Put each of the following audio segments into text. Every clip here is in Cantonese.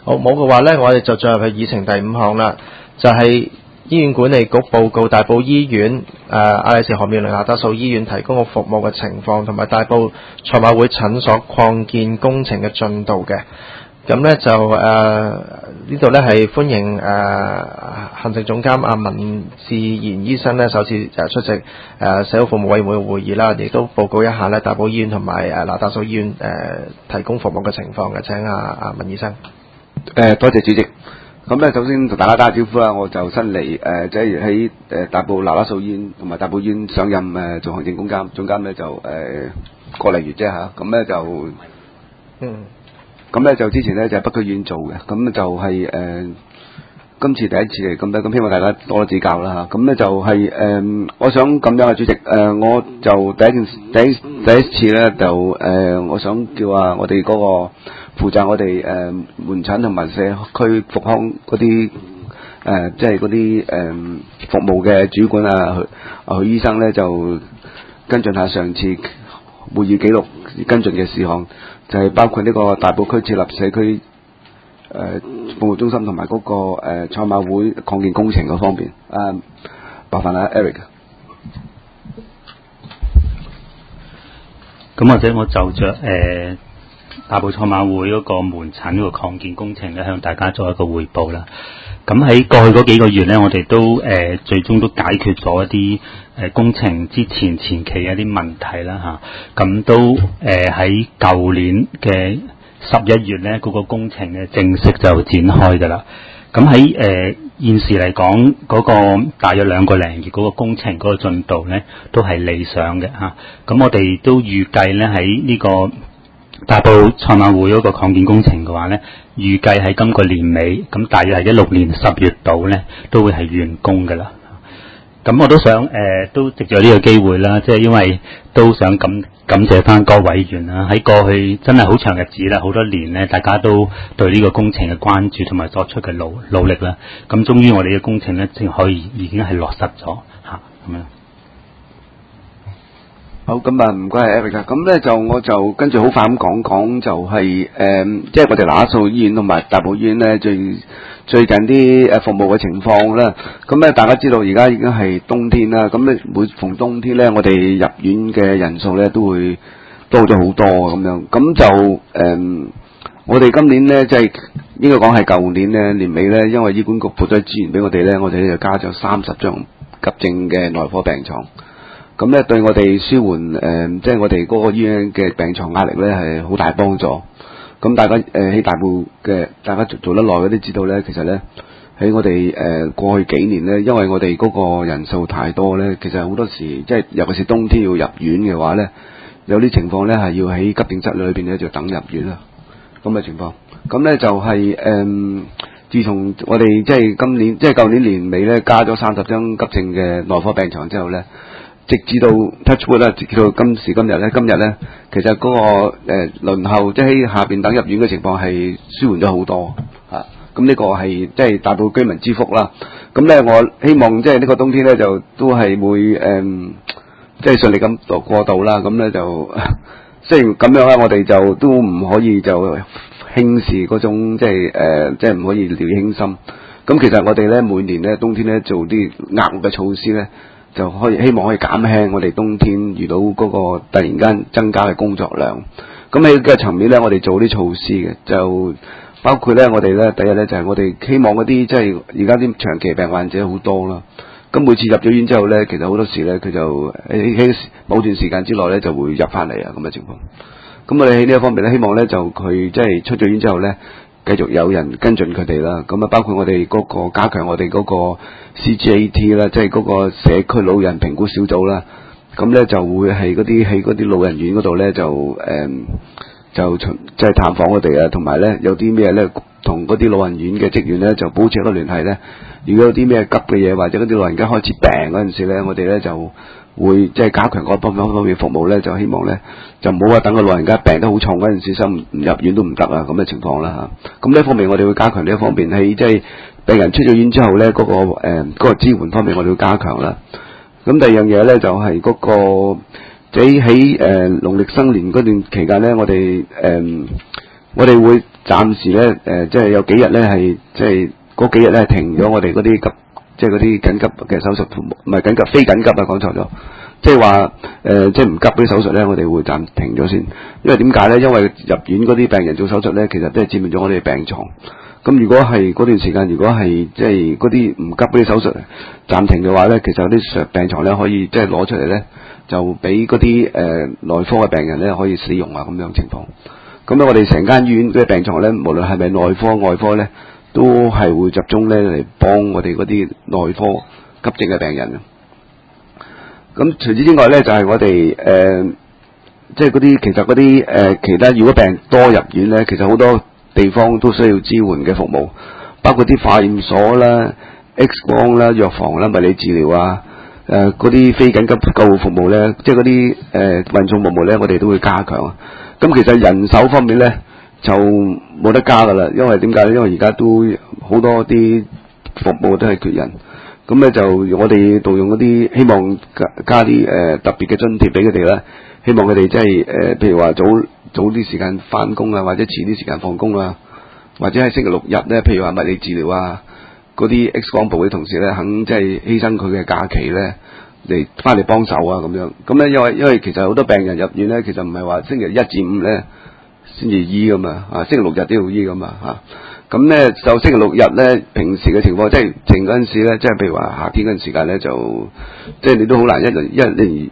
好，冇嘅話呢，我哋就進入去議程第5項啦，就係醫院管理局報告大埔醫院亞麗士何妙齡那打素醫院提供嘅服務嘅情況，同埋大埔賽馬會診所擴建工程嘅進度嘅。咁呢就呢度呢係歡迎行政總監阿文志賢醫生呢首次出席社會服務委員會嘅會議啦，亦都報告一下呢大埔醫院同埋那打素醫院提供服務嘅情況嘅。請阿文醫生。 多謝主席。咁咧，首先同大家打個招呼啦。我就新嚟即係喺大埔那打素醫院同埋大埔醫院上任做行政總監咧，就個零月啫嚇。咁咧就咁咧就之前咧就係北區醫院做嘅，咁就係今次第一次嚟咁咧，咁希望大家多多指教啦嚇。咁咧就係我想咁樣啊，主席我就第一次咧就我想叫啊我哋嗰個負責我哋門診同埋社區復康嗰啲即係嗰啲服務嘅主管許醫生咧，就跟進下上次會議記錄跟進嘅事項，就係包括呢個大埔區設立社區服務中心同埋嗰個賽馬會擴建工程嗰方面。麻煩啊 Eric。 咁或者我就着大埔賽馬會嗰個門診嗰個擴建工程咧，向大家做一個匯報啦。咁喺過去嗰幾個月咧，我哋都最終都解決咗一啲工程之前期嘅一啲問題啦嚇。咁都喺舊年嘅11月咧，嗰個工程咧正式就展開㗎啦。咁喺現時嚟講，嗰個大約2個零月嗰個工程嗰個進度咧，都係理想嘅嚇。咁我哋都預計咧喺呢個大埔賽馬會嗰個擴建工程嘅話咧，預計喺今個年尾，咁大約係16年10月度咧，都會係完工㗎啦。咁我都想都藉住呢個機會啦，即係因為都想感謝翻各委員啦，喺過去真係好長日子啦，好多年咧，大家都對呢個工程嘅關注同埋作出嘅努力啦。咁終於我哋嘅工程咧，已經係落實咗嚇咁樣。 好，咁唔該係 Eric。咁咧我就跟住好快咁講，就係即係我哋那打素醫院同埋大埔醫院咧最近啲服務嘅情況啦。咁咧大家知道而家已經係冬天啦，咁咧每逢冬天咧，我哋入院嘅人數咧都會多咗好多咁樣。咁就我哋今年咧即係應該講係舊年咧年尾咧，因為醫管局撥咗資源俾我哋咧，我哋就加咗30張急症嘅內科病床。咁咧對我哋舒緩即係我哋嗰個醫院嘅病床壓力咧係好大幫助。咁大家喺大埔嘅大家做得耐嗰啲知道咧，其實咧喺我哋過去幾年咧，因為我哋嗰個人數太多咧，其實好多時即係尤其是冬天要入院嘅話咧，有啲情況咧係要喺急症室裏邊咧就等入院啦。咁嘅情況，咁咧就係自從我哋即係今年即係舊年年尾咧加咗30張急症嘅內科病床之後咧，直至到 Touchwood 啦，直至到今時今日咧，其實嗰個輪候即係喺下邊等入院嘅情況係舒緩咗好多嚇。咁呢個係即係大埔居民之福啦。咁咧我希望即係呢個冬天咧就都係會即係順利咁過渡啦。咁咧就雖然咁樣啦，我哋就都唔可以就輕視嗰種即係唔可以掉以輕心。咁其實我哋咧每年咧冬天咧做啲額外嘅措施咧，就可以希望可以減輕我哋冬天遇到嗰個突然間增加嘅工作量。咁喺個層面咧，我哋做啲措施嘅，就包括咧我哋咧第一咧就係我哋希望嗰啲即係而家啲長期病患者好多啦。咁每次入咗院之後咧，其實好多時咧佢就喺某段時間之內咧就會入翻嚟啊咁嘅情況。咁我哋喺呢一方面咧，希望咧就佢即係出咗院之後咧，繼續有人跟進佢哋啦。咁啊，包括我哋嗰個加強我哋嗰個 CGAT 啦，即係嗰個社區老人評估小組啦。咁咧就會係嗰啲喺嗰啲老人院嗰度咧就即係探訪我哋啊，同埋咧有啲咩咧同嗰啲老人院嘅職員咧就保持一個聯繫咧。如果有啲咩急嘅嘢，或者嗰啲老人家開始病嗰陣時咧，我哋咧就會即係加強嗰方面服務咧，就希望咧就唔好話等個老人家病得好重嗰陣時，唔入院都唔得啊咁嘅情況啦嚇。咁呢一方面我哋會加強呢一方面，喺即係病人出咗院之後咧嗰個支援方面我哋會加強啦。咁第二樣嘢咧就係嗰個喺農曆新年嗰段期間咧，我哋我哋會暫時咧即係有幾日咧係即係嗰幾日咧停咗我哋嗰啲急即係嗰啲緊急嘅手術服務，唔係緊急，非緊急啊，講錯咗。即係話即係唔急嗰啲手術咧，我哋會暫停咗先。因為點解咧？因為入院嗰啲病人做手術咧，其實都係佔用咗我哋嘅病床。咁如果係嗰段時間，如果係即係嗰啲唔急嗰啲手術暫停嘅話咧，其實有啲病床咧可以即係攞出嚟咧，就俾嗰啲內科嘅病人咧可以使用啊咁樣情況。咁咧，我哋成間醫院嘅病床咧，無論係咪內科外科咧，都係會集中咧嚟幫我哋嗰啲內科急症嘅病人。咁除此之外咧，就係我哋即係嗰啲其實嗰啲其他如果病人多入院咧，其實好多地方都需要支援嘅服務，包括啲化驗所啦、X 光啦、藥房啦、物理治療啊、嗰啲非緊急救護服務咧，即係嗰啲運送服務咧，我哋都會加強。咁其實人手方面咧就冇得加噶啦，因為點解咧？因為而家都好多啲服務都係缺人。咁咧就我哋動用嗰啲希望加啲特別嘅津貼俾佢哋啦，希望佢哋即係譬如話早啲時間翻工啊，或者遲啲時間放工啊，或者係星期六日咧，譬如話物理治療啊，嗰啲 X 光部嘅同事咧，肯即係犧牲佢嘅假期咧嚟翻嚟幫手啊咁樣。咁咧因為其實好多病人入院咧，其實唔係話星期一至五咧先至醫噶嘛，星期六日都要醫噶嘛嚇。咁咧就星期六日咧，平時嘅情況即係靜嗰陣時咧，即係譬如話夏天嗰陣時間咧，就即係你都好難一年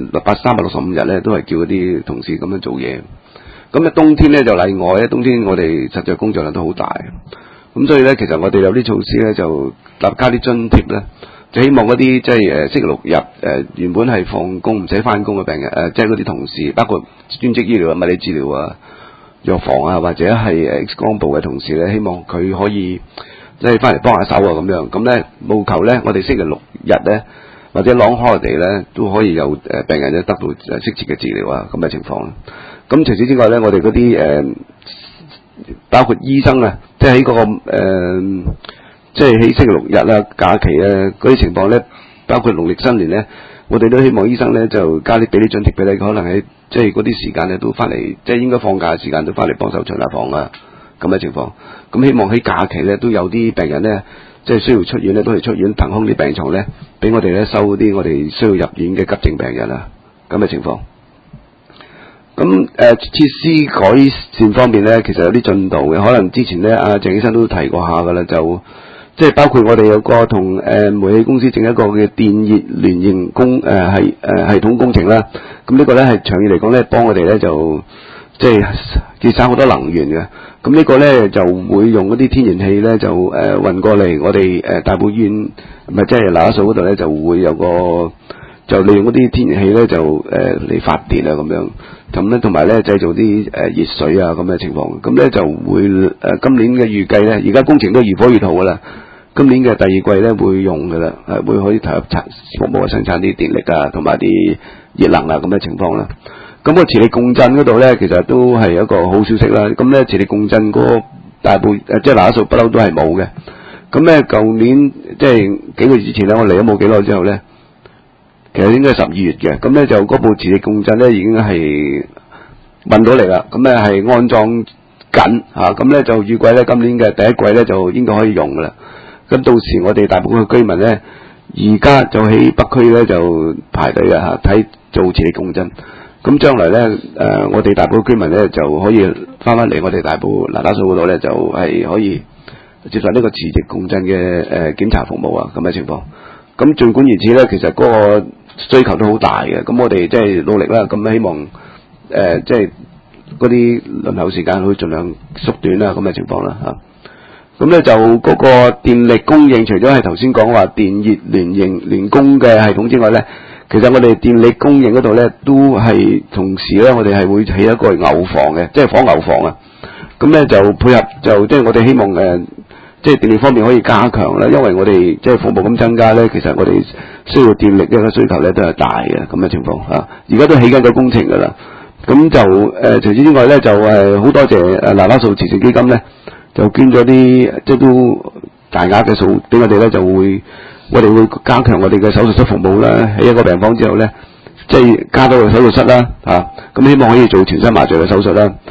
365日咧，都係叫嗰啲同事咁樣做嘢。咁咧冬天咧就例外咧，冬天我哋實際工作量都好大。咁所以咧，其實我哋有啲措施咧，就加啲津貼咧，就希望嗰啲即係星期六日原本係放工唔使翻工嘅病人即係嗰啲同事，包括專職醫療啊、物理治療啊、藥房啊，或者係 X 光部嘅同事咧，希望佢可以即係翻嚟幫下手啊咁樣。咁咧務求咧，我哋星期六日咧或者 long holiday咧都可以有病人咧得到適切嘅治療啊咁嘅情況。咁除此之外咧，我哋嗰啲包括醫生啊，即係喺嗰個即係喺星期六日啊假期啊嗰啲情況咧，包括農曆新年咧，我哋都希望醫生咧就加啲俾啲津貼俾你，可能喺即係嗰啲時間咧都翻嚟，即係應該放假嘅時間都翻嚟幫手巡下房啊咁嘅情況。咁希望喺假期咧都有啲病人咧，即係需要出院咧，都係出院騰空啲病床咧，俾我哋咧收啲我哋需要入院嘅急症病人啊咁嘅情況。咁設施改善方面咧，其實有啲進度嘅，可能之前咧阿鄭醫生都提過下噶啦，就即係包括我哋有個同煤氣公司整一個嘅電熱聯營系統工程啦。咁呢個咧係長遠嚟講咧，幫我哋咧就即係節省好多能源嘅。咁呢個咧就會用嗰啲天然氣咧就運過嚟我哋大埔醫院，唔係即係嗱一數嗰度咧就會有個就利用嗰啲天然氣咧就嚟發電啊咁樣。咁咧同埋咧製造啲熱水啊咁嘅情況。咁咧就會今年嘅預計咧，而家工程都如火如荼噶啦。今年嘅第二季咧會用噶啦，會可以投入服務生產啲電力啊，同埋啲熱能啊咁嘅情況啦。咁個磁力共振嗰度咧，其實都係一個好消息啦。咁咧磁力共振嗰個大部即係嗱一數不嬲都係冇嘅。咁咧舊年即係幾個月之前咧，我嚟咗冇幾耐之後咧，其實應該係12月嘅。咁咧就嗰部磁力共振咧已經係運到嚟啦。咁咧係安裝緊嚇。咁咧就預計咧今年嘅第一季咧就應該可以用噶啦。咁到時我哋大部分嘅居民咧，而家就喺北區咧就排隊啊嚇，睇做磁力共振。咁將來咧我哋大埔居民咧就可以翻嚟我哋大埔嗱打數嗰度咧，就係可以接受呢個磁力共振嘅檢查服務啊咁嘅情況。咁儘管如此咧，其實嗰個需求都好大嘅。咁我哋即係努力啦，咁希望即係嗰啲輪候時間會盡量縮短啦咁嘅情況啦嚇。咁咧就嗰個電力供應，除咗係頭先講話電熱聯供嘅系統之外咧，其實我哋電力供應嗰度咧都係同時咧，我哋係會起一個牛房嘅，即係火牛房啊。咁咧就配合就即係我哋希望即係電力方面可以加強啦，因為我哋即係服務咁增加咧，其實我哋需要電力一個需求咧都係大嘅咁嘅情況嚇。而家都起緊個工程㗎啦。咁就除此之外咧，就好多謝嗱嗱數慈善基金咧。就捐咗啲即係都大額嘅數俾我哋咧，就會我哋會加強我哋嘅手術室服務啦。喺一個病房之後咧，即係加多個手術室啦嚇。咁希望可以做全身麻醉嘅手術啦。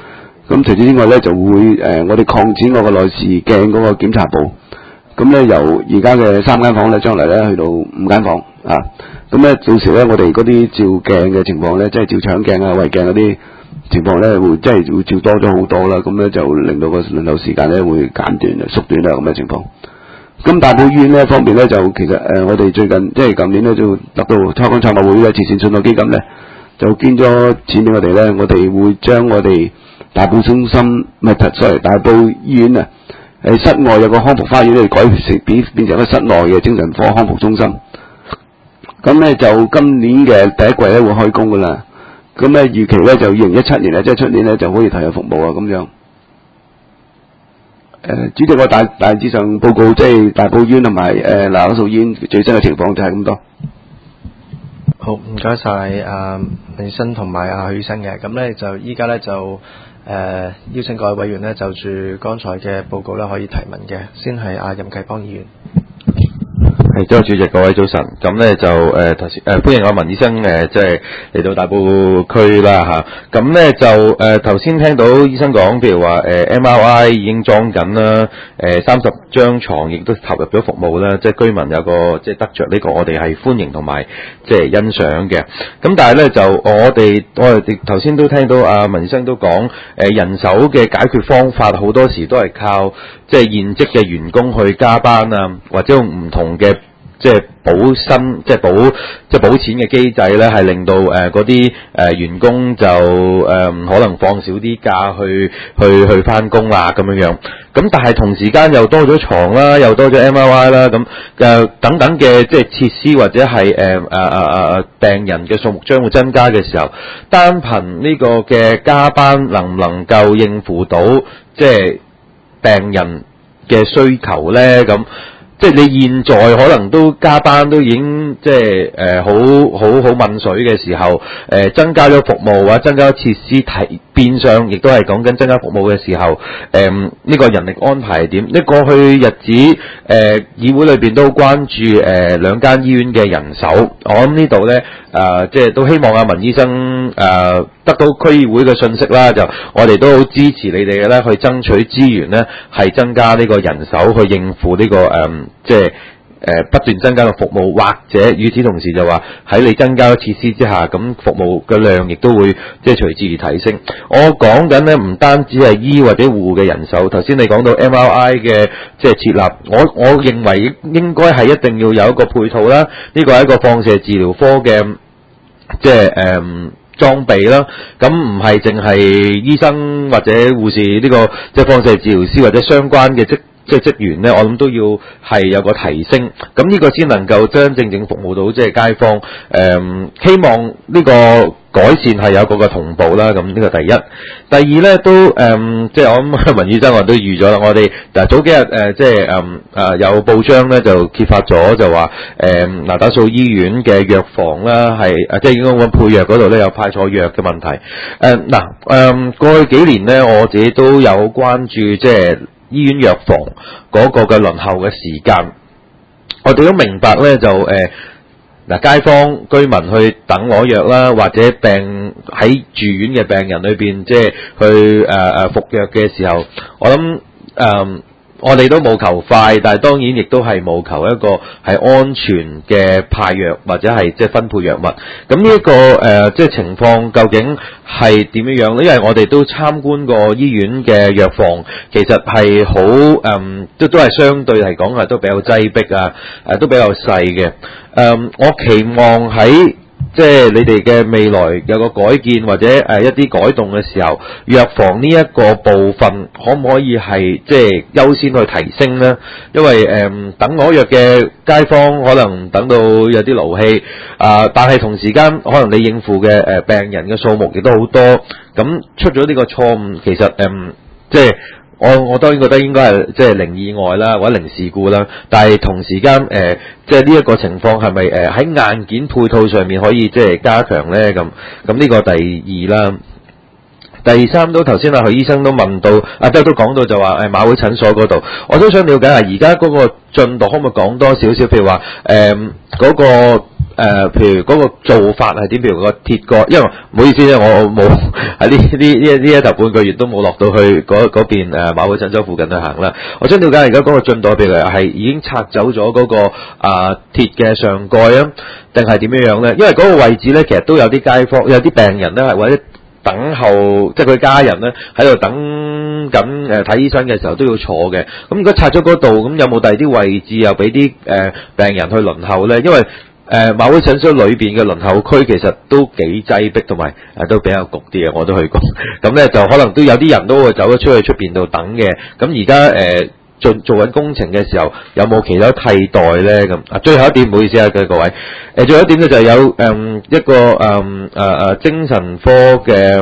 咁除此之外咧，就會我哋擴展嗰個內視鏡嗰個檢查部。咁咧由而家嘅3間房咧，將來咧去到5間房啊。咁咧到時咧，我哋嗰啲照鏡嘅情況咧，即係照腸鏡啊、胃鏡嗰啲情況咧，會即係會照多咗好多啦。咁咧就令到個輪候時間咧會減短啊、縮短啦咁嘅情況。咁大埔醫院呢方面咧，就其實我哋最近即係舊年咧就得到香港賽馬會嘅慈善信託基金咧，就捐咗錢俾我哋咧，我哋會將我哋大埔中心大埔醫院啊，室外有個康復花園咧，改成變成一個室內嘅精神科康復中心。咁咧就今年嘅第一季咧會開工噶啦。咁咧預期咧就2017年咧，即係出年咧就可以投入服務啊咁樣。主席，我大致上報告即係大埔醫院同埋拿督素醫院最新嘅情況就係咁多。 好，唔該晒李生同埋許醫生嘅。咁咧就依家咧就邀請各位委員咧就住剛才嘅報告咧可以提問嘅。先係任啟邦議員。 係，多謝主席，各位早晨。咁咧就頭先歡迎文醫生即係嚟到大埔區啦嚇。咁咧就頭先聽到醫生講，譬如話MRI 已經裝緊啦，30張床亦都投入咗服務啦，即係居民有個即係得着呢個，我哋係歡迎同埋即係欣賞嘅。咁但係咧就我哋頭先都聽到文醫生都講人手嘅解決方法好多時都係靠即係現職嘅員工去加班啊，或者用唔同嘅即係補薪、即係補錢嘅機制咧，係令到嗰啲員工就可能放少啲假去翻工啦咁樣樣。咁但係同時間又多咗床啦，又多咗 MRI 啦，咁等等嘅即係設施或者係病人嘅數目將會增加嘅時候，單憑呢個嘅加班能唔能夠應付到即係病人嘅需求咧？咁即係你現在可能都加班都已經即係好問水嘅時候，增加咗服務或者增加設施變相亦都係講緊增加服務嘅時候，呢個人力安排係點？呢過去日子議會裏邊都關注2間醫院嘅人手，我諗呢度咧即係都希望文醫生得到區議會嘅信息啦，就我哋都好支持你哋嘅咧，去爭取資源咧，係增加呢個人手去應付呢個即係不斷增加嘅服務，或者與此同時就話喺你增加設施之下，咁服務嘅量亦都會即係隨之而提升。我講緊咧唔單止係醫或者護嘅人手，頭先你講到 MRI 嘅即係設立，我認為應該係一定要有一個配套啦。呢個係一個放射治療科嘅即係裝備啦，咁唔係淨係醫生或者護士呢個即係放射治療師或者相關嘅即係職員咧，我諗都要係有個提升，咁呢個先能夠真正服務到即係街坊。希望呢個改善係有個同步啦，咁呢個第一。第二咧都即係我諗文醫生我都預咗啦，我哋早幾日即係有報章咧就揭發咗就話拿打素醫院嘅藥房啦係即係應該講配藥嗰度咧有派錯藥嘅問題。過去幾年咧我自己都有關注即係醫院藥房嗰個嘅輪候嘅時間，我哋都明白咧就街坊居民去等攞藥啦，或者病喺住院嘅病人裏邊，即係去服藥嘅時候，我諗我哋都冇求快，但係當然亦都係冇求一個係安全嘅派藥或者係即係分配藥物。咁呢一個即係情況究竟係點樣樣咧？因為我哋都參觀過醫院嘅藥房，其實係好都係相對嚟講係都比較擠迫啊，都比較細嘅。我期望喺即係你哋嘅未來有個改建或者一啲改動嘅時候，藥房呢一個部分可唔可以係即係優先去提升呢？因為等攞藥嘅街坊可能等到有啲勞氣但係同時間可能你應付嘅病人嘅數目亦都好多，咁出咗呢個錯誤，其實即係我當然覺得應該係即係零意外啦，或者零事故啦。但係同時間即係呢一個情況係咪喺硬件配套上面可以即係加強咧？咁呢個第二啦。第三都頭先許醫生都問到都講到就話馬會診所嗰度，我都想了解下而家嗰個進度可唔可以講多少少？譬如話嗰個譬如嗰個做法係點？譬如個鐵角，因為唔好意思咧，我冇喺呢一頭半個月都冇落到去嗰邊馬會診所附近去行啦。我想了解而家嗰個進度，譬如係已經拆走咗嗰個鐵嘅上蓋啊，定係點樣咧？因為嗰個位置咧，其實都有啲街坊、有啲病人咧，係或者等候，即係佢家人咧喺度等緊睇醫生嘅時候都要坐嘅。咁如果拆咗嗰度，咁有冇第二啲位置又俾啲病人去輪候咧？因為馬會診所裏邊嘅輪候區其實都幾擠迫，同埋都比較焗啲嘅，我都去過。咁咧就可能都有啲人都會走咗出去出邊度等嘅。咁而家做緊工程嘅時候，有冇其他替代咧？咁最後一點唔好意思啊，各位。最後一點咧就係有一個精神科嘅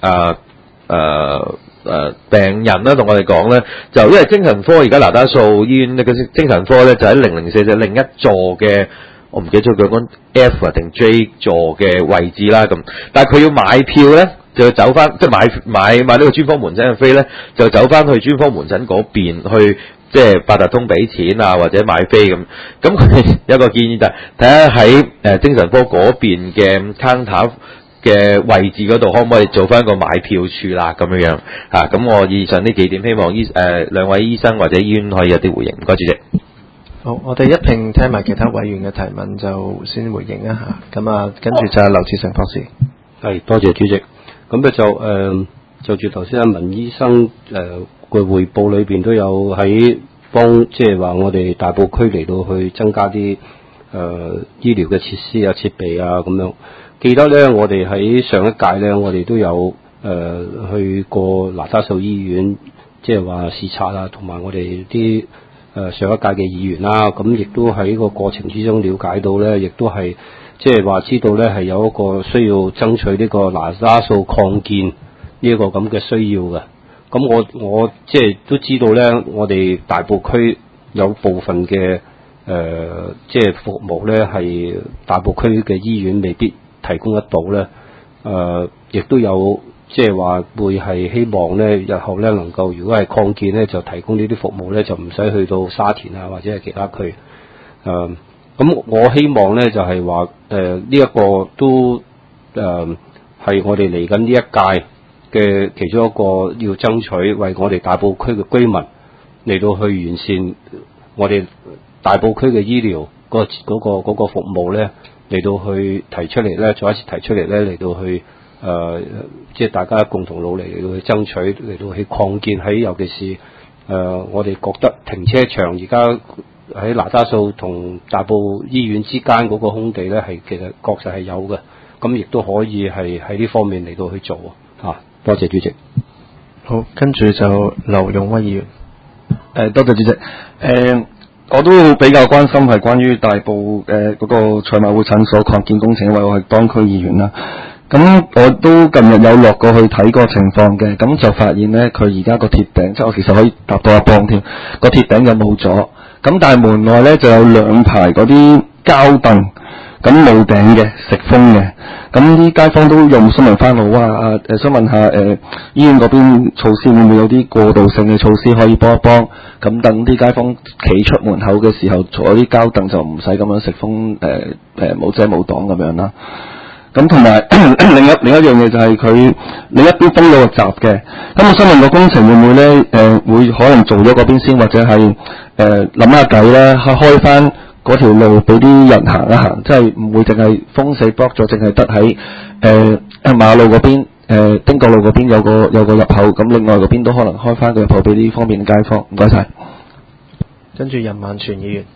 病人啦，同我哋講咧，就因為精神科而家那打素醫院呢個精神科咧就喺004就另一座嘅。我唔記得咗佢講 F 定 J 座嘅位置啦，咁，但係佢要買票咧，就要走翻，即係買呢個專科門診嘅飛咧，就走翻去專科門診嗰邊去，即係八達通俾錢啊，或者買飛咁。咁佢有一個建議就係睇下喺精神科嗰邊嘅 counter 嘅位置嗰度，可唔可以做翻一個買票處啦？咁樣樣嚇。咁我以上呢幾點，希望兩位醫生或者醫院可以有啲回應。唔該，主席。 好，我哋一併聽埋其他委員嘅提問，就先回應一下。咁啊，跟住就係劉志成博士。 係，多謝主席。咁咧就住頭先阿文醫生個匯報裏邊都有喺幫，即係話我哋大埔區嚟到去增加啲醫療嘅設施啊、設備啊咁樣。記得咧，我哋喺上一屆咧，我哋都有去過那打素醫院，即係話視察啊，同埋我哋啲上一屆嘅議員啦，咁亦都喺個過程之中了解到咧，亦都係即係話知道咧係有一個需要爭取呢個那打素擴建呢一個咁嘅需要嘅。咁我即係都知道咧，我哋大埔區有部分嘅即係服務咧係大埔區嘅醫院未必提供得到咧。亦都有即係話會係希望咧，日後咧能夠如果係擴建咧，就提供呢啲服務咧，就唔使去到沙田啊或者係其他區。咁我希望咧就係話呢一個都係我哋嚟緊呢一屆嘅其中一個要爭取，為我哋大埔區嘅居民嚟到去完善我哋大埔區嘅醫療嗰個服務咧，嚟到去提出嚟咧，再一次提出嚟咧，嚟到去即係大家共同努力嚟到去爭取，嚟到去擴建喺尤其是我哋覺得停車場而家喺那打素同大埔醫院之間嗰個空地咧，係其實確實係有嘅，咁亦都可以係喺呢方面嚟到去做啊。多謝主席。 好，跟住就劉勇威議員。 多謝主席。我都比較關心係關於大埔嗰個賽馬會診所擴建工程，因為我係當區議員啦。咁我都近日有落過去睇個情況嘅，咁就發現咧，佢而家個鐵頂，即係我其實可以搭到一磅添，個鐵頂就冇咗。咁但係門外咧就有兩排嗰啲膠凳，咁冇頂嘅，食風嘅。咁啲街坊都用詢問翻我話想問下醫院嗰邊措施會唔會有啲過渡性嘅措施可以幫一幫？咁等啲街坊企出門口嘅時候坐啲膠凳就唔使咁樣食風，冇遮冇擋咁樣啦。咁同埋另一樣嘢就係佢另一邊封咗個閘嘅。咁我想問個工程會唔會咧會可能做咗嗰邊先，或者係諗下計咧開翻嗰條路俾啲人行一行，即係唔會淨係封死 block 咗，淨係得喺馬路嗰邊汀角路嗰邊有個入口，咁另外嗰邊都可能開翻個入口俾啲方便嘅街坊。唔該晒。 跟住任萬全議員。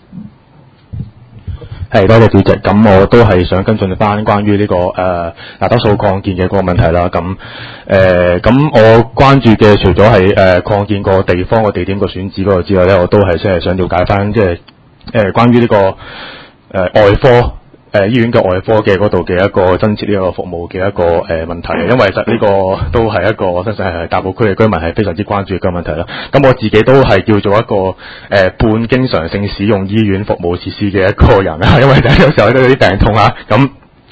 係，多謝主席。咁我都係想跟進翻關於呢個那打素擴建嘅嗰個問題啦。咁我關注嘅除咗係擴建個地方個地點個選址嗰度之外咧，我都係想了解翻即係關於呢個外科醫院嘅外科嘅嗰度嘅一個增設呢個服務嘅一個問題，因為其實呢個都係一個我相信係大埔區嘅居民係非常之關注嘅問題啦。咁我自己都係叫做一個半經常性使用醫院服務設施嘅一個人啦，因為有時候都有啲病痛啊，咁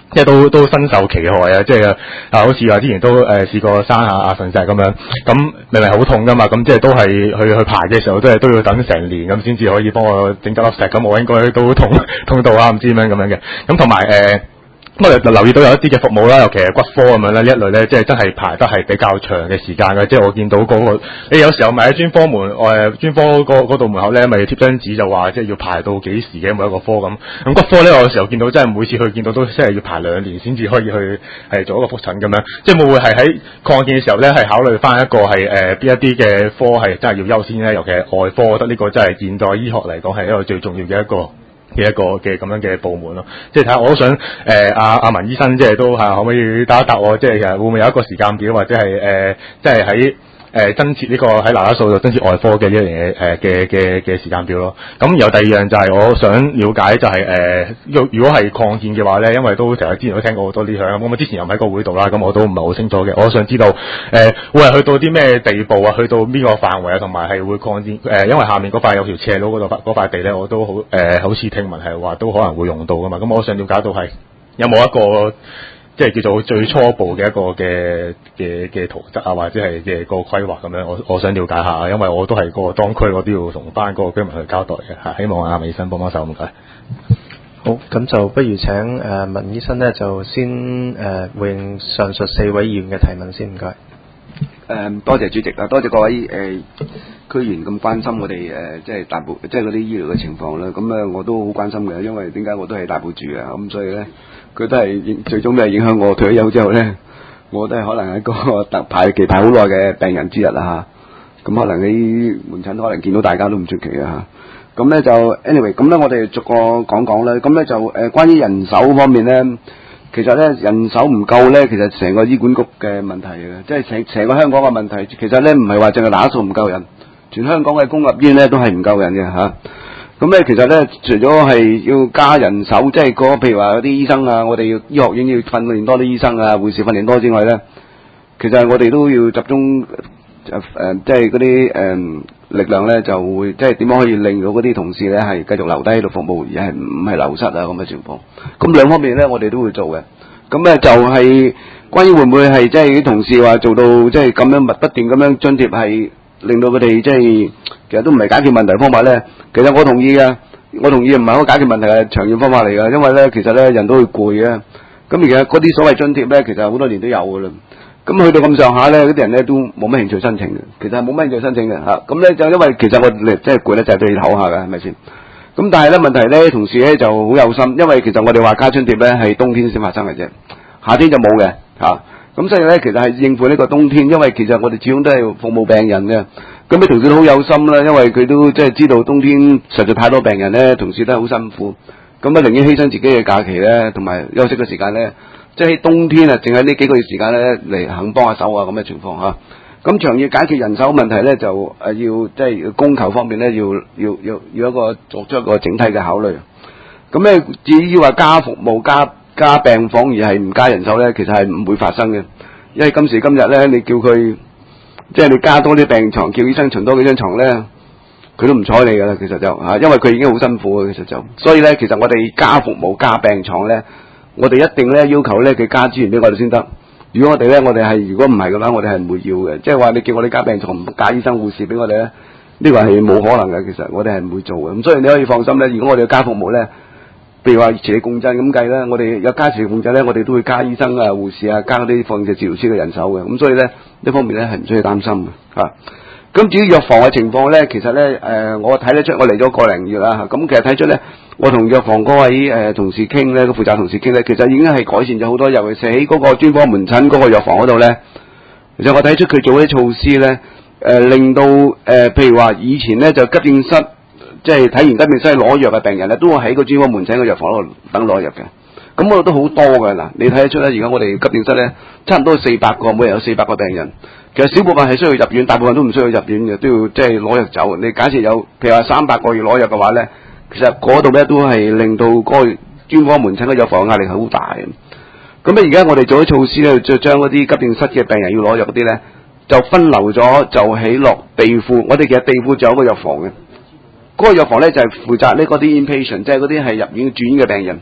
即係都身受其害啊！即係好似話之前都試過生下阿腎石咁樣，咁明明好痛噶嘛，咁即係都係去排嘅時候都要等成年咁先至可以幫我整得粒石，咁我應該都痛到啊唔知點樣咁樣嘅，咁同埋咁我就留意到有一啲嘅服務啦，尤其係骨科咁樣咧，呢一類咧，即係真係排得係比較長嘅時間嘅。即係我見到嗰個，你有時候咪喺專科專科嗰度門口咧，咪貼張紙就話即係要排到幾時嘅每一個科咁。咁骨科咧，我有時候見到真係每次去見到都真係要排2年先至可以去係做一個覆診咁樣。即係會唔會係喺擴建嘅時候咧，係考慮翻一個係邊一啲嘅科係真係要優先咧？尤其係外科，我覺得呢個真係現代醫學嚟講係一個最重要嘅一個嘅咁樣嘅部門咯，即係睇下我都想阿文醫生即係都可唔可以答一答我，即係其實會唔會有一個時間表或者係即係喺增設呢個喺拿打素度增設外科嘅呢樣嘢嘅時間表咯。咁然後第二樣就係我想了解就係如果係擴建嘅話咧，因為都成日之前都聽過好多呢響，咁我之前又喺個會度啦，咁我都唔係好清楚嘅。我想知道會係去到啲咩地步啊？去到邊個範圍啊？同埋係會擴建因為下面嗰塊有條斜路嗰塊地咧，我都好似聽聞係話都可能會用到噶嘛。咁我想了解到係有冇一個即係叫做最初步嘅一個嘅圖則啊，或者係嘅個規劃咁樣，我想了解下，因為我都係個當區，我都要同翻嗰個居民去交代嘅嚇。希望阿文醫生幫手，唔該。 好，咁就不如請文醫生咧，就先回應上述4位議員嘅提問先，唔該。 多謝主席啊，多謝各位區員咁關心我哋即係大埔即係嗰啲醫療嘅情況啦。咁我都好關心嘅，因為點解我都喺大埔住啊，咁所以咧佢都係最終都係影響我退休之後咧，我都係可能係個期排好耐嘅病人之一啦嚇。咁可能喺門診可能見到大家都唔出奇啊嚇。咁咧就 anyway， 咁咧我哋逐個講啦。咁咧就關於人手方面咧。其實咧人手唔夠咧，其實成個醫管局嘅問題嘅，即係成個香港嘅問題。其實咧唔係話淨係拿數唔夠人，全香港嘅公立醫院咧都係唔夠人嘅嚇。咁咧其實咧除咗係要加人手，即係譬如話嗰啲醫生啊，我哋要醫學院要訓練多啲醫生啊，護士訓練多之外咧，其實我哋都要集中即係嗰啲力量咧，就會即係點樣可以令到嗰啲同事咧係繼續留低喺度服務，而係唔係流失啊咁嘅情況。咁兩方面咧，我哋都會做嘅。咁咧就係關於會唔會係即係啲同事話做到即係咁樣不斷咁樣津貼，係令到佢哋即係其實都唔係解決問題方法咧。其實我同意嘅，我同意唔係一個解決問題嘅長遠方法嚟嘅，因為咧其實咧人都會攰嘅。咁而家嗰啲所謂津貼咧，其實好多年都有㗎啦。咁去到咁上下咧，嗰啲人咧都冇乜興趣申請嘅，其實係冇乜興趣申請嘅嚇。咁咧就因為其實我哋即係攰咧，就係對你唞下嘅，係咪先？咁但係咧問題咧，同事咧就好有心，因為其實我哋話加津貼咧係冬天先發生嘅啫，夏天就冇嘅嚇。咁所以咧其實係應付呢個冬天，因為其實我哋始終都係服務病人嘅。咁啲同事都好有心啦，因為佢都即係知道冬天實在太多病人咧，同事都係好辛苦。咁啊寧願犧牲自己嘅假期咧，同埋休息嘅時間咧。即係冬天啊，淨係呢幾個月時間咧嚟肯幫下手啊咁嘅情況嚇。咁長遠解決人手問題咧，就要即係供求方面咧，要一個作出一個整體嘅考慮。咁咧至於話加服務、加病房而係唔加人手咧，其實係唔會發生嘅。因為今時今日咧，你叫佢即係你加多啲病床，叫醫生巡多幾張床咧，佢都唔睬你㗎啦。其實就嚇，因為佢已經好辛苦嘅，其實就所以咧，其實我哋加服務、加病床咧。我哋一定咧要求咧佢加資源俾我哋先得。如果我哋咧，如果唔係嘅話，我哋係唔會要嘅。即係話你叫我哋加病床唔加醫生護士俾我哋咧，呢個係冇可能嘅。其實我哋係唔會做嘅。咁所以你可以放心咧。如果我哋要加服務咧，譬如話磁力共振咁計咧，我哋有加磁力共振咧，我哋都會加醫生啊、護士啊，加啲放射治療師嘅人手嘅。咁所以咧呢方面咧係唔需要擔心嘅嚇。咁至於藥房嘅情況咧，其實咧我睇得出，我嚟咗個零月啦嚇。咁其實睇出咧。我同藥房嗰位同事傾咧，個負責同事傾咧，其實已經係改善咗好多，尤其是喺嗰個專科門診嗰個藥房嗰度咧。其實我睇出佢做啲措施咧，令到譬如話以前咧就急症室，即係睇完急症室攞藥嘅病人咧，都會喺個專科門診嘅藥房嗰度等攞藥嘅。咁嗰度都好多嘅嗱，你睇得出咧，而家我哋急症室咧差唔多400個，每日有400個病人。其實小部分係需要入院，大部分都唔需要入院嘅，都要即係攞藥走。你假設有譬如話300個要攞藥嘅話咧。其實嗰度咧都係令到嗰個專科門診嘅藥房壓力係好大嘅。咁咧而家我哋做咗措施咧，就將嗰啲急症室嘅病人要攞藥嗰啲咧，就分流咗，就起落地庫。我哋其實地庫就有個藥房嘅，嗰個藥房咧就係負責呢嗰啲 inpatient，即係嗰啲係入院住院嘅病人。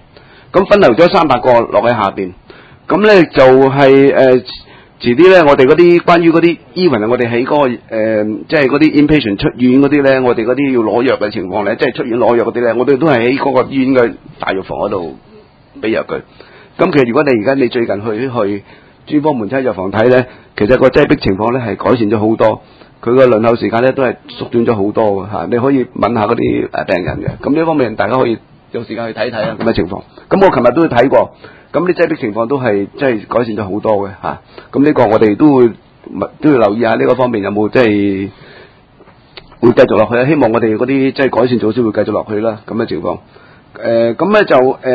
咁分流咗300個落喺下邊。咁咧就係遲啲咧，我哋嗰啲關於嗰啲 even 係我哋喺嗰個即係嗰啲 inpatient 出院嗰啲咧，我哋嗰啲要攞藥嘅情況咧，即係出院攞藥嗰啲咧，我哋都係喺嗰個醫院嘅大藥房嗰度俾藥佢。咁其實如果你最近去專科門診藥房睇咧，其實個擠迫情況咧係改善咗好多，佢個輪候時間咧都係縮短咗好多嘅嚇。你可以問下嗰啲病人嘅。咁呢方面大家可以有時間去睇睇啊咁嘅情況。咁我琴日都睇過。咁啲擠迫情況都係即係改善咗好多嘅嚇，咁呢個我哋都要留意下呢個方面有冇即係會繼續落去啊！希望我哋嗰啲即係改善措施會繼續落去啦，咁嘅情況。咁咧就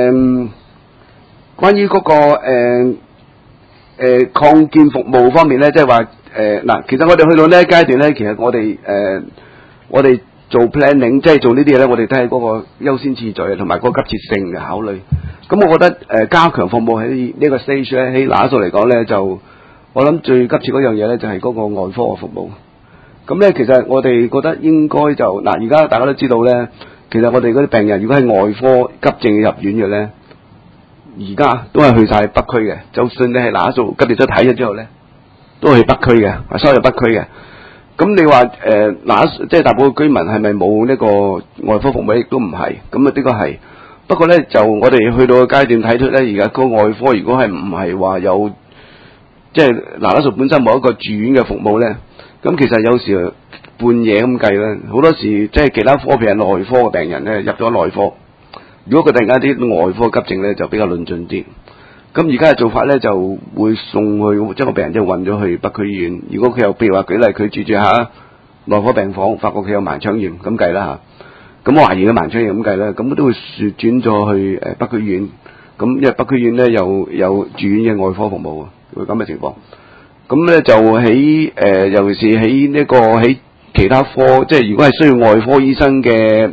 關於嗰個擴建服務方面咧，即係話嗱，其實我哋去到呢一階段咧，其實我哋做 planning 即係做呢啲嘢咧，我哋都係嗰個優先次序同埋嗰個急切性嘅考慮。咁我覺得加強服務喺呢個 stage 咧，喺拿數嚟講咧，就我諗最急切嗰樣嘢咧，就係嗰個外科嘅服務。咁咧，其實我哋覺得應該就嗱，而家大家都知道咧，其實我哋嗰啲病人如果係外科急症入院嘅咧，而家都係去晒北區嘅。就算你係拿數急症室睇咗之後咧，都係北區嘅，收入北區嘅。咁你話即係大埔嘅居民係咪冇呢個外科服務？亦都唔係。咁啊，呢個係。不過咧，就我哋去到個階段睇出咧，而家個外科如果係唔係話有，即係拿數本身冇一個住院嘅服務咧，咁其實有時半夜咁計咧，好多時即係其他科，譬如內科嘅病人咧入咗內科，如果佢突然間啲外科急症咧，就比較論盡啲。咁而家嘅做法咧，就會送去將個病人即係運咗去北區醫院。如果佢又譬如話舉例，佢住下內科病房，發覺佢有盲腸炎咁計啦嚇。咁我懷疑嘅盲腸炎咁計咧，咁都會轉咗去北區醫院。咁因為北區醫院咧有住院嘅外科服務，會咁嘅情況。咁咧就喺尤其是喺呢個喺其他科，即係如果係需要外科醫生嘅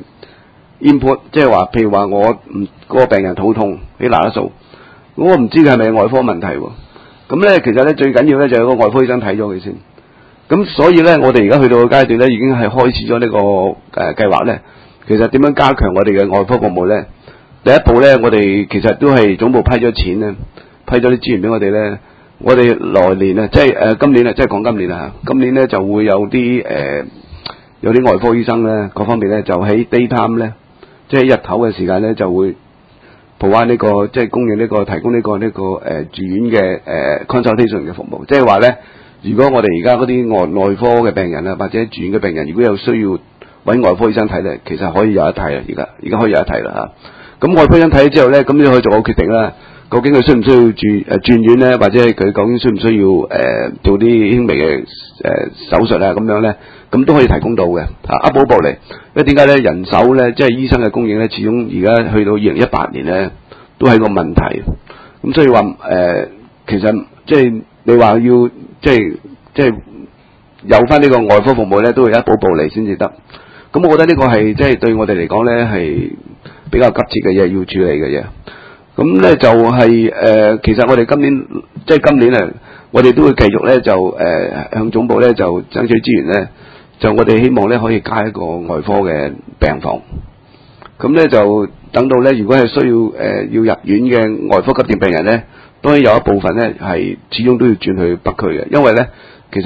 input， 即係話譬如話我嗰個病人肚痛喺拿數，我唔知佢係咪外科問題喎。咁咧其實咧最緊要咧就係個外科醫生睇咗佢先。咁所以咧我哋而家去到個階段咧，已經係開始咗呢個計劃咧。其實點樣加強我哋嘅外科服務咧？第一步咧，我哋其實都係總部批咗錢咧，批咗啲資源俾我哋咧。我哋來年啊，即係今年啊，即係講今年啊，今年咧就會有啲有啲外科醫生咧，各方面咧就喺 daytime 咧，即係日頭嘅時間咧就會 provide 呢個即係供應呢個提供呢個住院嘅consultation 嘅服務。即係話咧，如果我哋而家嗰啲內科嘅病人啊，或者住院嘅病人，如果有需要揾外科醫生睇咧，其實可以有得睇啊！而家可以有得睇啦嚇。咁外科醫生睇咗之後咧，咁你可以做個決定啦。究竟佢需唔需要轉院咧，或者係佢究竟需唔需要做啲輕微嘅手術啊咁樣咧？咁都可以提供到嘅嚇。一步一步嚟，因為點解咧？人手咧，即係醫生嘅供應咧，始終而家去到2018年咧，都係個問題。咁所以話其實即係你話要即係有翻呢個外科服務咧，都會一步步嚟先至得。咁我覺得呢個係即係對我哋嚟講咧係比較急切嘅嘢，要處理嘅嘢。咁咧就係其實我哋今年啊，我哋都會繼續咧就向總部咧就爭取資源咧，就我哋希望咧可以加一個外科嘅病房。咁咧就等到咧，如果係需要入院嘅外科急症病人咧，當然有一部分咧係始終都要轉去北區嘅，因為咧其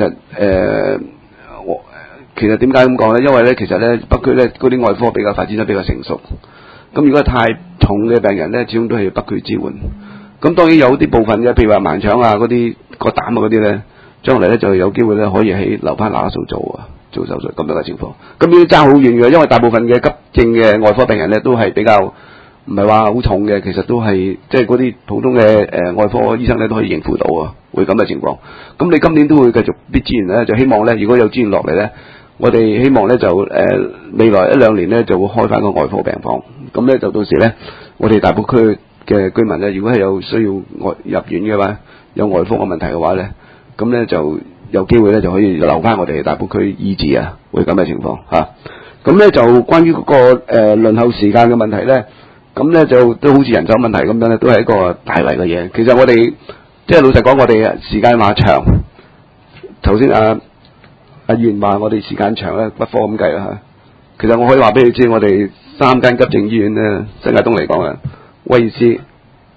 實點解咁講咧？因為咧其實咧北區咧嗰啲外科比較發展得比較成熟。咁如果係太重嘅病人咧，始終都係北區支援。咁當然有啲部分嘅，譬如話盲腸啊、嗰啲個膽啊嗰啲咧，將來咧就有機會咧可以喺留翻拿數做手術咁樣嘅情況。咁呢啲爭好遠嘅，因為大部分嘅急症嘅外科病人咧都係比較唔係話好重嘅，其實都係即係嗰啲普通嘅外科醫生咧都可以應付到啊，會咁嘅情況。咁你今年都會繼續啲資源咧，就希望咧如果有資源落嚟咧，我哋希望咧就未來一兩年咧就會開翻個外科病房。咁咧就到時咧，我哋大埔區嘅居民咧，如果係有需要入院嘅話，有外科嘅問題嘅話咧，咁咧就有機會咧就可以留翻我哋大埔區醫治啊，會咁嘅情況嚇。咁咧就關於嗰個輪候時間嘅問題咧，咁咧就都好似人手問題咁樣咧，都係一個大圍嘅嘢。其實我哋即係老實講，我哋時間話長，頭先阿袁話我哋時間長咧，骨科咁計啦嚇。其實我可以話俾你知，我哋3間急症醫院咧，新界東嚟講啊，威爾斯、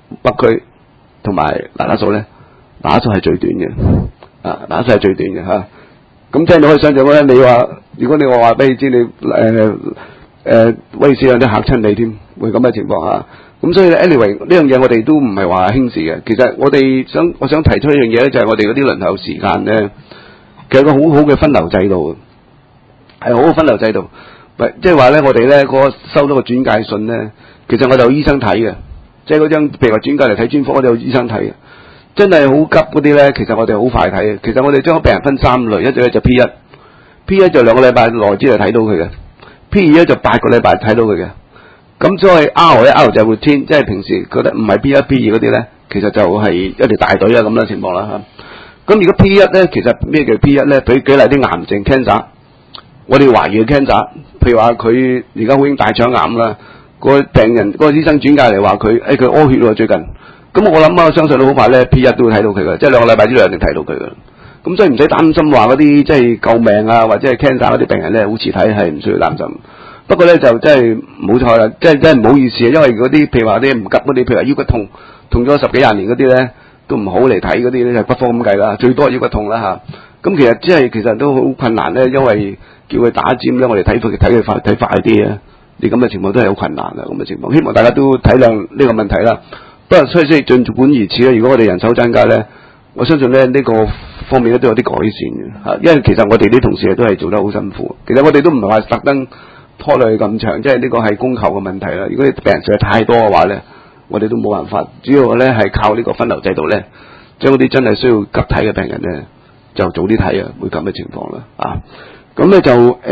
北區同埋那打素咧，那打素係最短嘅，那打素係最短嘅嚇。咁即係你可以想象咧，你話如果你話俾你知你威斯有啲嚇親你添，會咁嘅情況嚇。咁所以咧 anyway 呢樣嘢我哋都唔係話輕視嘅。其實我想提出一樣嘢咧，就係我哋嗰啲輪候時間咧，其實個好好嘅分流制度，係好好分流制度。即係話咧，我哋咧收到個轉介信咧，其實我哋有醫生睇嘅，即係嗰張譬如話轉介嚟睇專科，我哋有醫生睇嘅。真係好急嗰啲咧，其實我哋好快睇嘅。其實我哋將個病人分三類，一種就 P1 就2個禮拜內之內睇到佢嘅 ，P2 就8個禮拜睇到佢嘅。咁所以 R 就係 routine，即係平時覺得唔係 P1、P2 嗰啲咧，其實就係一條大隊啊咁嘅情況啦嚇。咁如果 P1 咧，其實咩叫 P1 咧？舉例啲癌症 cancer， 我哋懷疑嘅 cancer， 譬如話佢而家好興大腸癌啦，個病人個醫生轉介嚟話佢佢屙血喎最近。咁我諗我相信都好快咧 P1 都會睇到佢嘅，即係2個禮拜之內一定睇到佢嘅。咁所以唔使擔心話嗰啲即係救命啊或者係 cancer 嗰啲病人咧好遲睇係唔需要擔心。不過咧就真係冇錯啦，真係唔好意思啊，因為嗰啲譬如話啲唔急嗰啲，譬如話腰骨痛咗10幾20年嗰啲咧，都唔好嚟睇嗰啲咧，就北方咁計啦，最多腰骨痛啦嚇。咁其實都好困難咧，因為叫佢打尖咧，我哋睇佢快啲啊，啲咁嘅情況都係好困難啊咁嘅情況。希望大家都體諒呢個問題啦。不過雖然盡管如此咧，如果我哋人手增加咧，我相信咧呢個方面咧都有啲改善嘅嚇，因為其實我哋啲同事都係做得好辛苦。其實我哋都唔係話特登拖落去咁長，即係呢個係供求嘅問題啦。如果你病人實在太多嘅話咧，我哋都冇辦法。主要咧係靠呢個分流制度咧，將嗰啲真係需要急睇嘅病人咧，就早啲睇啊，會咁嘅情況啦啊。咁咧就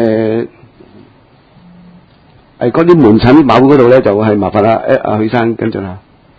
嗰啲門診馬會嗰度咧就係麻煩啦，阿許生跟進下。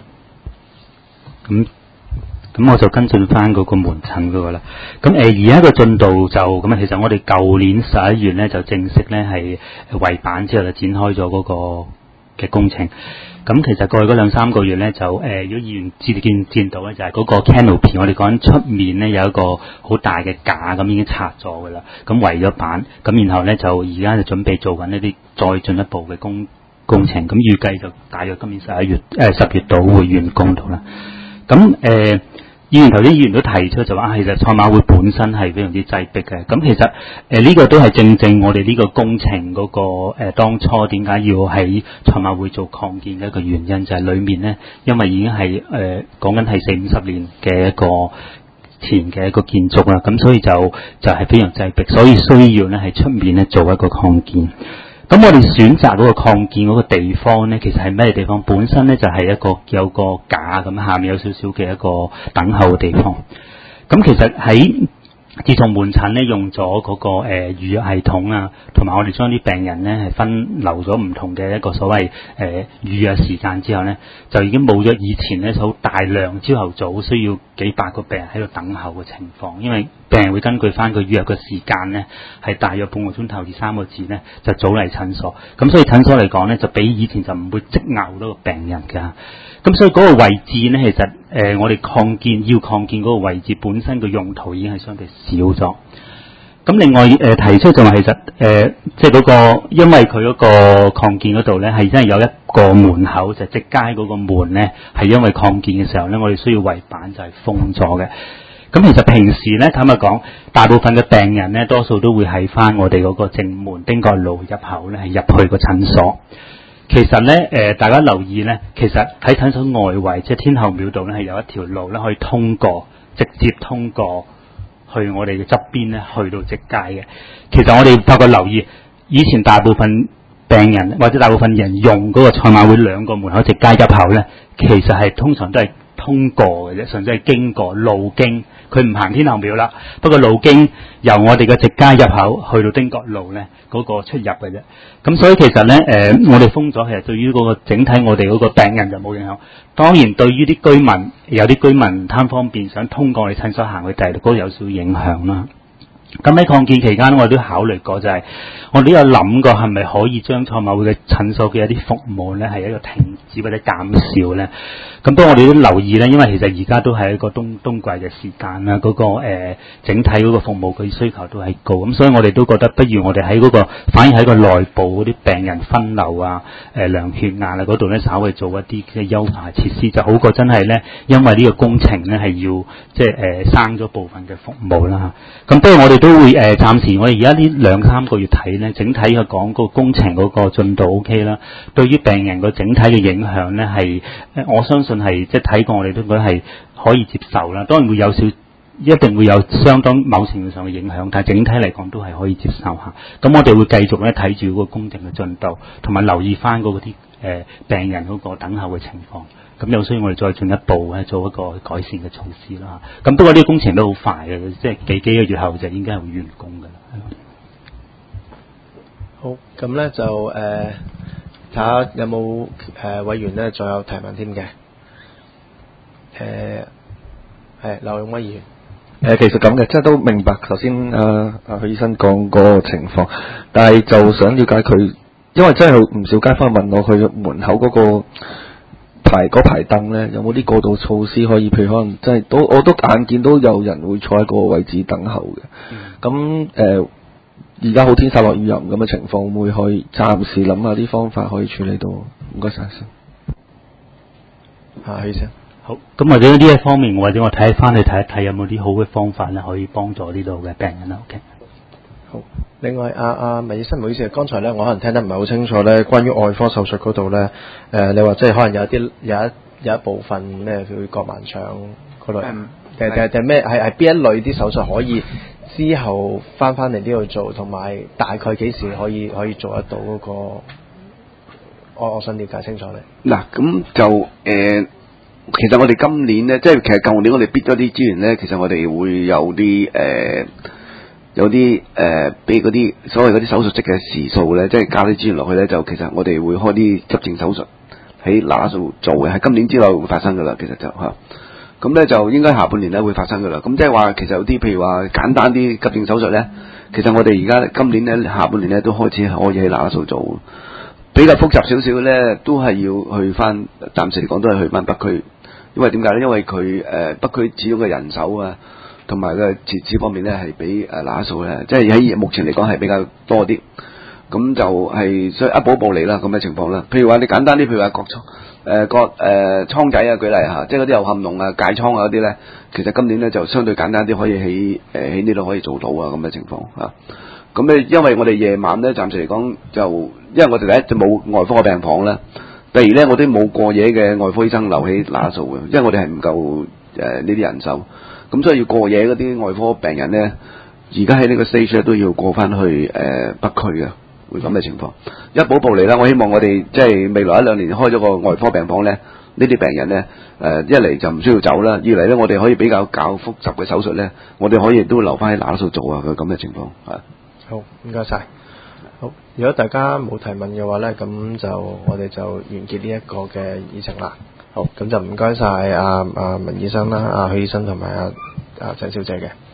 咁我就跟進翻嗰個門診嗰個啦。咁而家個進度就咁啊，其實我哋舊年11月咧就正式咧係圍板之後就展開咗嗰個嘅工程。咁其實過去嗰2-3個月咧就如果議員見到咧就係嗰個 canopy， 我哋講緊出面咧有一個好大嘅架咁已經拆咗㗎啦。咁圍咗板，咁然後咧就而家就準備做緊一啲再進一步嘅工程。咁預計就大約今年10月度會完工到啦。咁議員頭先議員都提出就話，其實賽馬會本身係非常之擠迫嘅。咁其實呢個都係正我哋呢個工程嗰個當初點解要喺賽馬會做擴建嘅一個原因，就係裡面咧，因為已經係講緊係40-50年嘅一個前嘅一個建築啦，咁所以就係非常擠迫，所以需要咧喺出面咧做一個擴建。咁我哋選擇嗰個擴建嗰個地方咧，其實係咩地方？本身咧就係有個架咁，下面有少少嘅一個等候嘅地方。咁其實自從門診咧用咗嗰個預約系統啊，同埋我哋將啲病人咧係分流咗唔同嘅一個所謂預約時間之後咧，就已經冇咗以前咧好大量朝頭早需要幾百個病人喺度等候嘅情況，因為病人會根據翻佢預約嘅時間咧係大約半個鐘頭至3個字咧就早嚟診所，咁所以診所嚟講咧就比以前就唔會積壓到個病人㗎。咁所以嗰個位置咧，其實我哋擴建嗰個位置本身嘅用途已經係相對少咗。咁另外提出就話其實即係嗰個，因為佢嗰個擴建嗰度咧係真係有一個門口，就係直街嗰個門咧係因為擴建嘅時候咧，我哋需要圍板就係封咗嘅。咁其實平時咧坦白講，大部分嘅病人咧多數都會喺翻我哋嗰個正門汀角路入口咧係入去個診所。其實咧，大家留意咧，其實喺診所外圍，即係天后廟道咧，係有一條路咧可以直接通過去我哋嘅側邊咧，去到直街嘅。其實我哋發覺留意，以前大部分病人或者大部分人用嗰個賽馬會2個門口直街入口咧，其實係通常都係通過嘅啫，純粹係經過路經。佢唔行天后廟啦，不過路經由我哋嘅直街入口去到汀角路咧嗰個出入嘅啫。咁所以其實咧我哋封咗，其實對於嗰個整體我哋嗰個病人就冇影響。當然對於啲居民，有啲居民貪方便想通過我哋診所行去第二度，嗰度有少少影響啦。 咁喺擴建期間，我哋都考慮過，就係我哋都有諗過係咪可以將賽馬會嘅診所嘅一啲服務咧係一個停止或者減少咧。咁不過我哋都留意咧，因為其實而家都係一個冬季嘅時間啦，嗰個整體嗰個服務嘅需求都係高，咁所以我哋都覺得不如我哋喺嗰個反而喺個內部嗰啲病人分流啊、量血壓啊嗰度咧，稍微做一啲嘅優化設施，就好過真係咧，因為呢個工程咧係要即係生咗部分嘅服務啦。咁不過我哋都會暫時我哋而家呢2-3個月睇咧，整體嘅講個工程嗰個進度 OK 啦。對於病人個整體嘅影響咧係我相信係即係睇過我哋都覺得係可以接受啦。當然會有一定會有相當某程度上嘅影響，但係整體嚟講都係可以接受下。咁我哋會繼續咧睇住嗰個工程嘅進度，同埋留意翻嗰啲病人嗰個等候嘅情況。咁有需要我哋再進一步咧做一個改善嘅措施啦。咁不過呢個工程都好快嘅，即係幾個月後就應該係會完工㗎啦。 好，咁咧就睇下有冇委員咧再有提問添嘅。係劉勇威議員。 其實咁嘅，即係都明白頭先許醫生講嗰個情況，但係就想了解佢，因為真係唔少街坊問我，佢門口嗰個排凳咧，有冇啲過渡措施可以，譬如可能真係我都眼見到有人會坐喺個位置等候嘅。咁而家好天曬落雨又咁嘅情況，會唔會可以暫時諗下啲方法可以處理到？唔該晒先。許醫生。 好，咁或者呢一方面，或者我睇翻去睇一睇有冇啲好嘅方法咧，可以幫助呢度嘅病人啦。OK。 好，另外文醫生，唔好意思，剛才咧我可能聽得唔係好清楚咧，關於外科手術嗰度咧，你話即係可能有一部分咩叫割盲腸嗰類，定咩係邊一類啲手術可以之後翻嚟呢度做，同埋大概幾時可以做得到嗰個？我想了解清楚你。嗱， 咁就其實我哋今年咧，即係其實舊年我哋逼咗啲資源咧，其實我哋會有啲俾嗰啲所謂嗰啲手術室嘅時數咧，即係加啲資源落去咧，就其實我哋會開啲急症手術喺嗱度做嘅，喺今年之內會發生噶啦，其實就咁咧就應該下半年咧會發生噶啦。咁即係話其實有啲譬如話簡單啲急症手術咧，其實我哋而家今年咧下半年咧都開始可以喺嗱度做。比較複雜少少咧，都係要去翻，暫時嚟講都係去翻北區。因為點解咧？因為佢北區始終嘅人手啊，同埋嘅設施方面咧，係比嗱數咧，即係喺目前嚟講係比較多啲。咁就係所以一步一步嚟啦，咁嘅情況啦。譬如話你簡單啲，譬如話割倉仔啊，舉例嚇，即係嗰啲有嵌窿啊、界倉啊嗰啲咧，其實今年咧就相對簡單啲，可以喺呢度可以做到啊咁嘅情況嚇。咁咧，因為我哋夜晚咧，暫時嚟講就，因為我哋第一就冇外科嘅病房啦，第二咧我哋冇過夜嘅外科醫生留喺嗱數嘅，因為我哋係唔夠呢啲人手，咁所以要過夜嗰啲外科病人咧，而家喺呢個 stage 咧都要過翻去北區嘅，會咁嘅情況，一步一步嚟啦。我希望我哋即係未來1-2年開咗個外科病房咧，呢啲病人咧一嚟就唔需要走啦，二嚟咧我哋可以比較複雜嘅手術咧，我哋可以都留翻喺嗱數做啊，咁嘅情況係。好，唔該晒。好，如果大家冇提問嘅話咧，咁就我哋就完結呢一個嘅議程啦。好，咁就唔該晒文醫生啦、許醫生同埋鄭小姐嘅。